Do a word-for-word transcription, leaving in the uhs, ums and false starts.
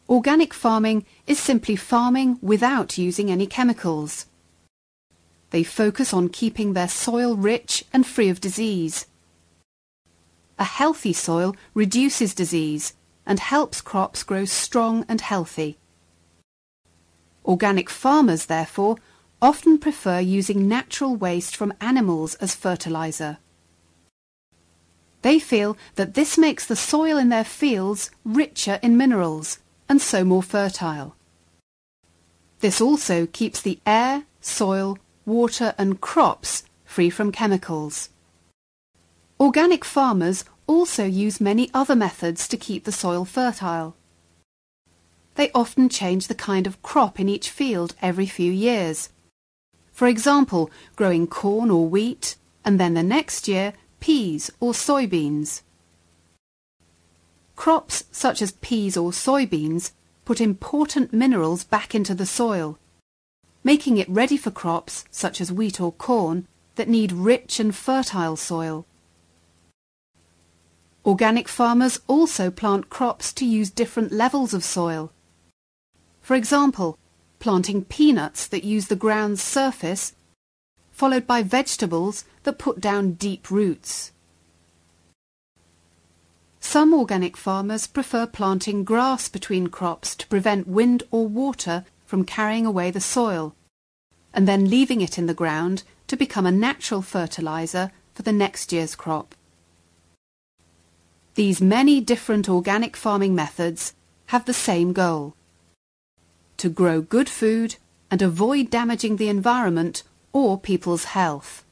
Organic farming is simply farming without using any chemicals. They focus on keeping their soil rich and free of disease. A healthy soil reduces disease and helps crops grow strong and healthy. Organic farmers, therefore, often prefer using natural waste from animals as fertilizer. They feel that this makes the soil in their fields richer in minerals and so more fertile. This also keeps the air, soil, water and crops free from chemicals. Organic farmers also use many other methods to keep the soil fertile. They often change the kind of crop in each field every few years. For example, growing corn or wheat, and then the next year peas or soybeans. Crops such as peas or soybeans put important minerals back into the soil, making it ready for crops such as wheat or corn that need rich and fertile soil. Organic farmers also plant crops to use different levels of soil. For example, planting peanuts that use the ground's surface, followed by vegetables that put down deep roots. Some organic farmers prefer planting grass between crops to prevent wind or water from carrying away the soil, and then leaving it in the ground to become a natural fertilizer for the next year's crop. These many different organic farming methods have the same goal: to grow good food and avoid damaging the environment or people's health.